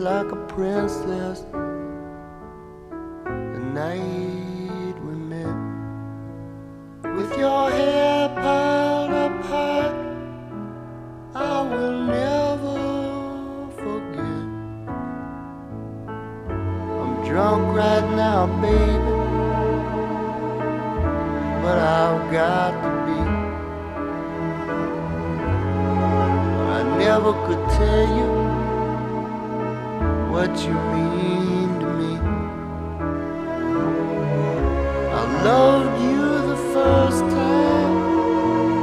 like a princess the night we met. With your hair piled up high, I will never forget. I'm drunk right now, baby, but I've got to be. I never could tell you what you mean to me. I loved you